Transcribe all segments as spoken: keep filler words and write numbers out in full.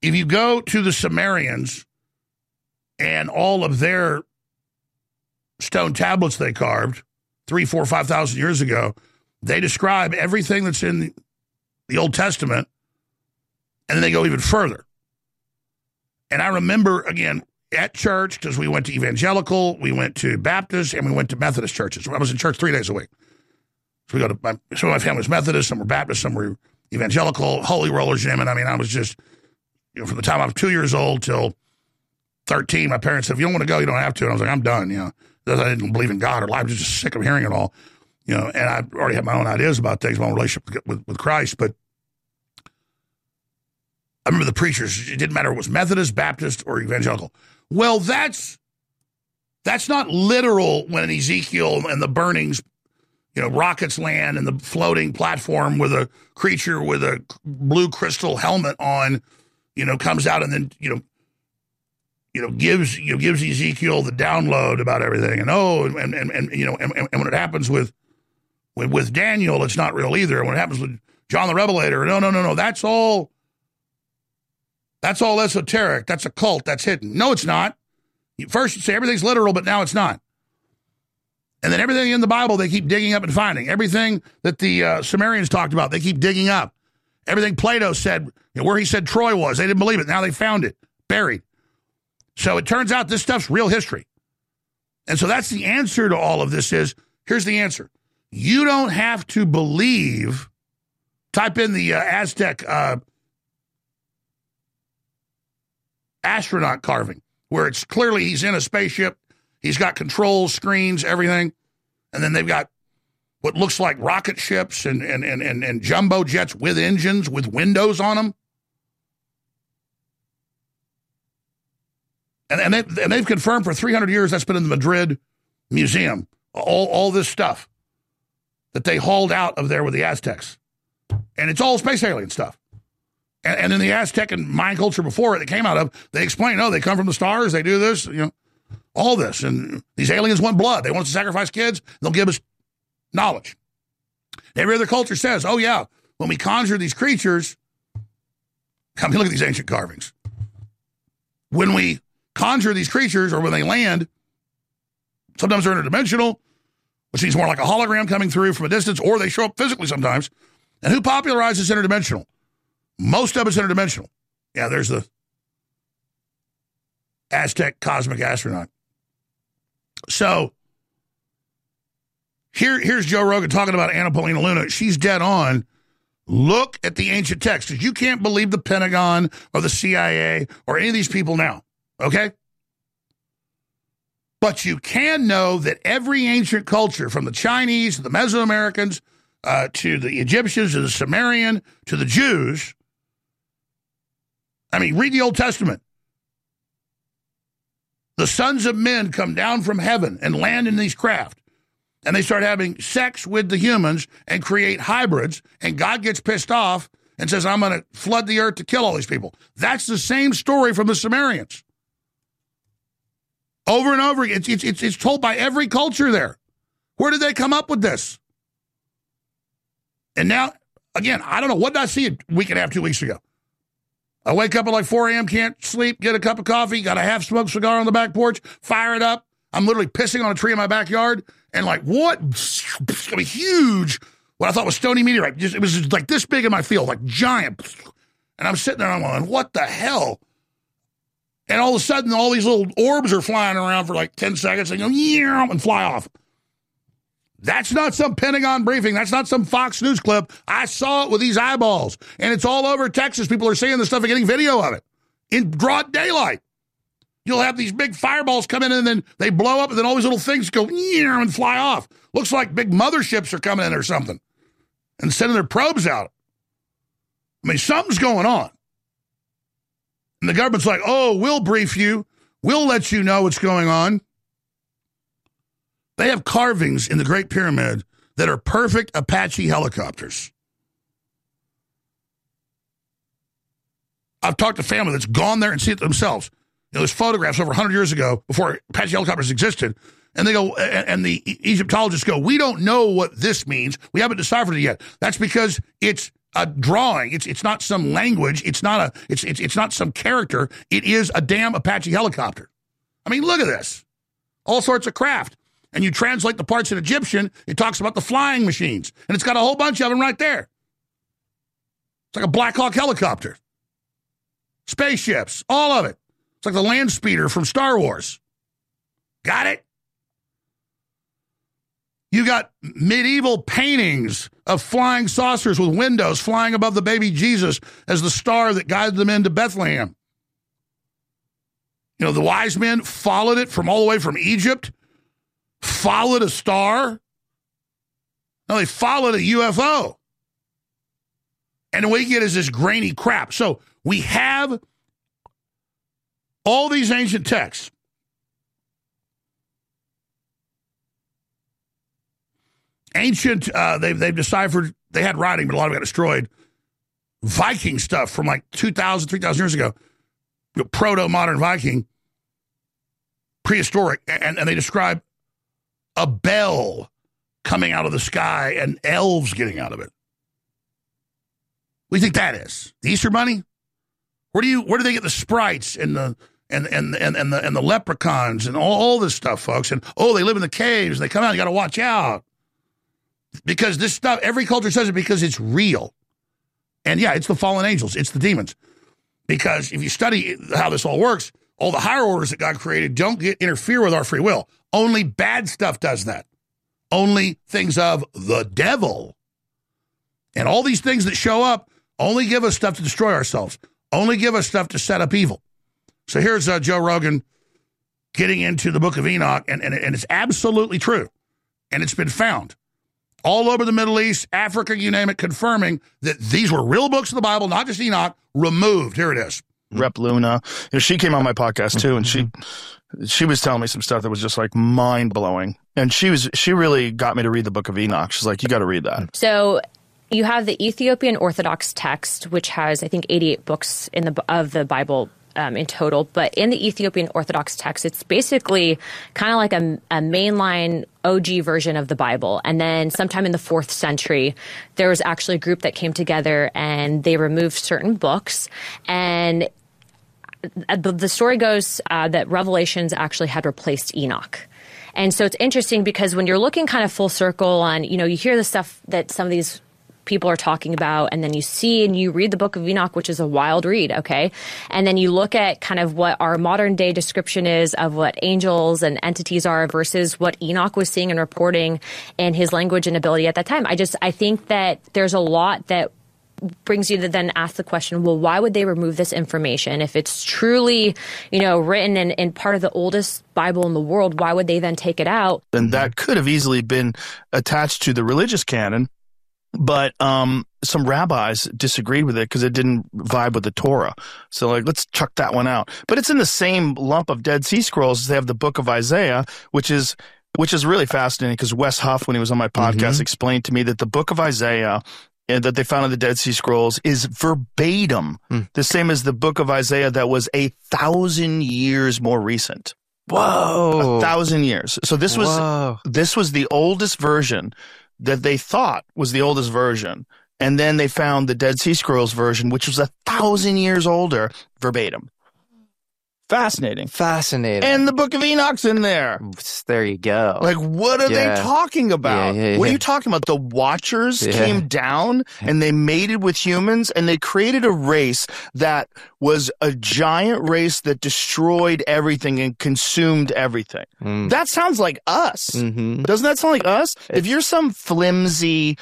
if you go to the Sumerians and all of their stone tablets they carved three, four, five thousand years ago, they describe everything that's in the Old Testament, and then they go even further. And I remember, again, at church, because we went to evangelical, we went to Baptist, and we went to Methodist churches. I was in church three days a week. So we go to my, some of my family was Methodist, some were Baptist, some were evangelical, holy rollers, Jim. And I mean, I was just, you know, from the time I was two years old till thirteen, my parents said, if you don't want to go, you don't have to. And I was like, I'm done, you know. I didn't believe in God or life. I was just sick of hearing it all, you know. And I already had my own ideas about things, my own relationship with, with Christ. But I remember the preachers, it didn't matter if it was Methodist, Baptist, or evangelical. Well, that's that's not literal when Ezekiel and the burnings, you know, rockets land and the floating platform with a creature with a blue crystal helmet on, you know, comes out and then, you know, you know, gives you know, gives Ezekiel the download about everything. And oh, and and, and you know, and, and when it happens with, with with Daniel, it's not real either. And when it happens with John the Revelator, no, no, no, no, that's all. That's all esoteric. That's a cult. That's hidden. No, it's not. First, you say everything's literal, but now it's not. And then everything in the Bible, they keep digging up and finding. Everything that the uh, Sumerians talked about, they keep digging up. Everything Plato said, you know, where he said Troy was, they didn't believe it. Now they found it, buried. So it turns out this stuff's real history. And so that's the answer to all of this is, here's the answer. You don't have to believe, type in the uh, Aztec uh astronaut carving, where it's clearly he's in a spaceship, he's got controls, screens, everything, and then they've got what looks like rocket ships and and and and, and jumbo jets with engines with windows on them, and and, they, and they've confirmed for three hundred years that's been in the Madrid Museum, all all this stuff that they hauled out of there with the Aztecs, and it's all space alien stuff. And, and in the Aztec and Mayan culture before it that came out of, they explain, no, they come from the stars, they do this, you know, all this. And these aliens want blood. They want us to sacrifice kids. They'll give us knowledge. Every other culture says, oh, yeah, when we conjure these creatures, I mean, look at these ancient carvings. When we conjure these creatures or when they land, sometimes they're interdimensional, which means more like a hologram coming through from a distance, or they show up physically sometimes. And who popularizes interdimensional? Most of it's interdimensional. Yeah, there's the Aztec cosmic astronaut. So here, here's Joe Rogan talking about Anna Paulina Luna. She's dead on. Look at the ancient texts. You can't believe the Pentagon or the C I A or any of these people now, okay? But you can know that every ancient culture, from the Chinese to the Mesoamericans uh, to the Egyptians to the Sumerian to the Jews, I mean, read the Old Testament. The sons of men come down from heaven and land in these craft. And they start having sex with the humans and create hybrids. And God gets pissed off and says, I'm going to flood the earth to kill all these people. That's the same story from the Sumerians. Over and over again. It's, it's, it's, it's told by every culture there. Where did they come up with this? And now, again, I don't know. What did I see a week and a half, two weeks ago? I wake up at like four a.m., can't sleep, get a cup of coffee, got a half-smoked cigar on the back porch, fire it up. I'm literally pissing on a tree in my backyard, and like, what? I mean, huge, what I thought was stony meteorite. Just, it was just like this big in my field, like giant. And I'm sitting there and I'm going, what the hell? And all of a sudden, all these little orbs are flying around for like ten seconds, and go, yeah, and fly off. That's not some Pentagon briefing. That's not some Fox News clip. I saw it with these eyeballs. And it's all over Texas. People are seeing this stuff and getting video of it in broad daylight. You'll have these big fireballs come in and then they blow up and then all these little things go and fly off. Looks like big motherships are coming in or something and sending their probes out. I mean, something's going on. And the government's like, oh, we'll brief you. We'll let you know what's going on. They have carvings in the Great Pyramid that are perfect Apache helicopters. I've talked to family that's gone there and seen it themselves. You know, there's photographs over one hundred years ago before Apache helicopters existed. And they go, and the Egyptologists go, we don't know what this means. We haven't deciphered it yet. That's because it's a drawing. It's it's not some language. It's not a it's it's it's not some character. It is a damn Apache helicopter. I mean, look at this. All sorts of craft. And you translate the parts in Egyptian, it talks about the flying machines. And it's got a whole bunch of them right there. It's like a Black Hawk helicopter. Spaceships, all of it. It's like the land speeder from Star Wars. Got it? You got medieval paintings of flying saucers with windows flying above the baby Jesus as the star that guided them into Bethlehem. You know, the wise men followed it from all the way from Egypt, followed a star. No, they followed a U F O. And what we get is this grainy crap. So we have all these ancient texts. Ancient, uh, they've, they've deciphered, they had writing, but a lot of it got destroyed. Viking stuff from like two thousand, three thousand years ago. You know, proto-modern Viking. Prehistoric. And, and they describe a bell coming out of the sky and elves getting out of it. What do you think that is? The Easter Bunny? Where do you where do they get the sprites and the and and and, and the and the leprechauns and all, all this stuff, folks? And oh, they live in the caves, they come out, you gotta watch out. Because this stuff, every culture says it because it's real. And yeah, it's the fallen angels, it's the demons. Because if you study how this all works, all the higher orders that God created don't get interfere with our free will. Only bad stuff does that. Only things of the devil. And all these things that show up only give us stuff to destroy ourselves. Only give us stuff to set up evil. So here's uh, Joe Rogan getting into the book of Enoch, and, and, and it's absolutely true. And it's been found all over the Middle East, Africa, you name it, confirming that these were real books of the Bible, not just Enoch, removed. Here it is. Rep Luna, you know, she came on my podcast too, and she she was telling me some stuff that was just like mind blowing. And she was she really got me to read the book of Enoch. She's like, you got to read that. So you have the Ethiopian Orthodox text, which has, I think, eighty-eight books in the of the Bible um, in total. But in the Ethiopian Orthodox text, it's basically kind of like a, a mainline O G version of the Bible. And then sometime in the fourth century, there was actually a group that came together and they removed certain books. And the, the story goes uh, that Revelations actually had replaced Enoch. And so it's interesting because when you're looking kind of full circle on, you know, you hear the stuff that some of these people are talking about, and then you see and you read the book of Enoch, which is a wild read, okay? And then you look at kind of what our modern day description is of what angels and entities are versus what Enoch was seeing and reporting in his language and ability at that time. I just, I think that there's a lot that brings you to then ask the question, well, why would they remove this information? If it's truly, you know, written in, in part of the oldest Bible in the world, why would they then take it out? And that could have easily been attached to the religious canon. But um, some rabbis disagreed with it because it didn't vibe with the Torah. So, like, let's chuck that one out. But it's in the same lump of Dead Sea Scrolls as they have the Book of Isaiah, which is which is really fascinating because Wes Huff, when he was on my podcast, mm-hmm. explained to me that the Book of Isaiah and that they found in the Dead Sea Scrolls is verbatim mm. the same as the Book of Isaiah that was a thousand years more recent. Whoa, a thousand years. So this was Whoa. this was the oldest version that they thought was the oldest version. And then they found the Dead Sea Scrolls version, which was a thousand years older, verbatim. Fascinating. Fascinating. And the Book of Enoch's in there. There you go. Like, what are yeah. they talking about? Yeah, yeah, yeah. What are you talking about? The Watchers yeah. came down and they mated with humans and they created a race that was a giant race that destroyed everything and consumed everything. Mm. That sounds like us. Mm-hmm. Doesn't that sound like us? It's- if you're some flimsy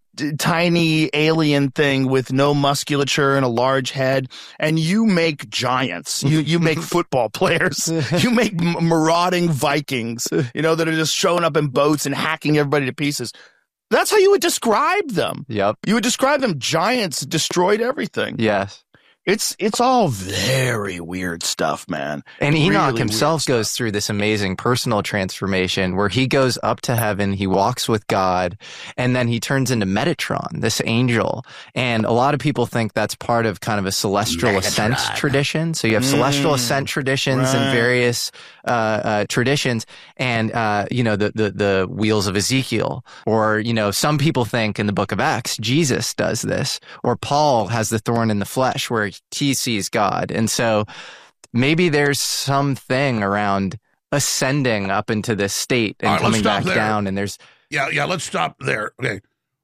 tiny alien thing with no musculature and a large head, and you make giants. You you make football players. You make marauding Vikings, you know, that are just showing up in boats and hacking everybody to pieces. That's how you would describe them. Yep. You would describe them giants destroyed everything. Yes. It's it's all very weird stuff, man. And Enoch Really himself weird goes through this amazing personal transformation where he goes up to heaven, he walks with God, and then he turns into Metatron, this angel. And a lot of people think that's part of kind of a celestial Megatron. ascent tradition. So you have Mm. celestial ascent traditions Right. and various uh, uh, traditions, and uh, you know the, the the wheels of Ezekiel, or you know some people think in the Book of Acts Jesus does this, or Paul has the thorn in the flesh where he sees God. And so maybe there's something around ascending up into this state and All right, let's coming stop back there. down. And there's Yeah, yeah, let's stop there. Okay.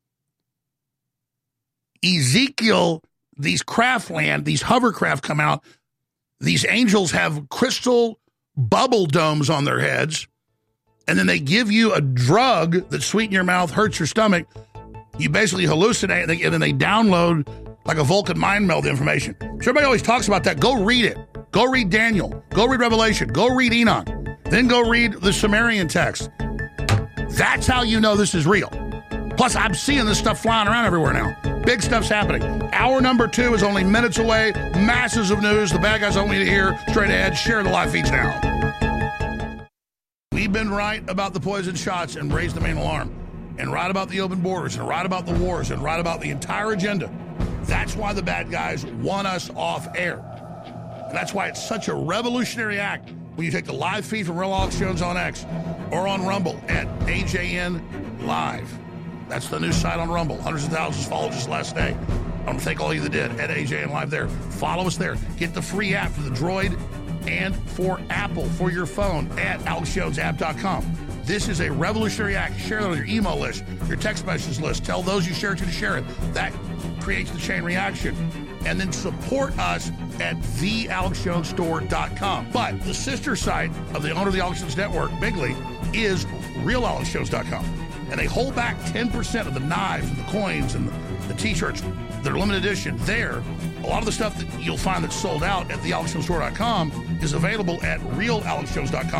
Ezekiel, these craftland, these hovercraft come out. These angels have crystal bubble domes on their heads, and then they give you a drug that sweetens your mouth, hurts your stomach. You basically hallucinate, and, they, and then they download like a Vulcan mind meld information. So everybody always talks about that. Go read it. Go read Daniel. Go read Revelation. Go read Enoch. Then go read the Sumerian text. That's how you know this is real. Plus, I'm seeing this stuff flying around everywhere now. Big stuff's happening. Hour number two is only minutes away. Masses of news. The bad guys don't want you to hear. Straight ahead. Share the live feeds now. We've been right about the poison shots and raised the main alarm. And right about the open borders. And right about the wars. And right about the entire agenda. That's why the bad guys want us off air. And that's why it's such a revolutionary act when you take the live feed from Real Alex Jones on X or on Rumble at A J N Live. That's the new site on Rumble. Hundreds of thousands followed just last day. I want to thank all of you that did at A J N Live there. Follow us there. Get the free app for the Droid and for Apple for your phone at alex jones app dot com. This is a revolutionary act. Share it on your email list, your text message list. Tell those you share it to to share it. That creates the chain reaction. And then support us at the alex jones store dot com. But the sister site of the owner of the Alex Jones Network, Bigley, is real alex jones dot com. And they hold back ten percent of the knives and the coins and the, the t-shirts that are limited edition there. A lot of the stuff that you'll find that's sold out at the alex jones store dot com is available at real alex jones dot com.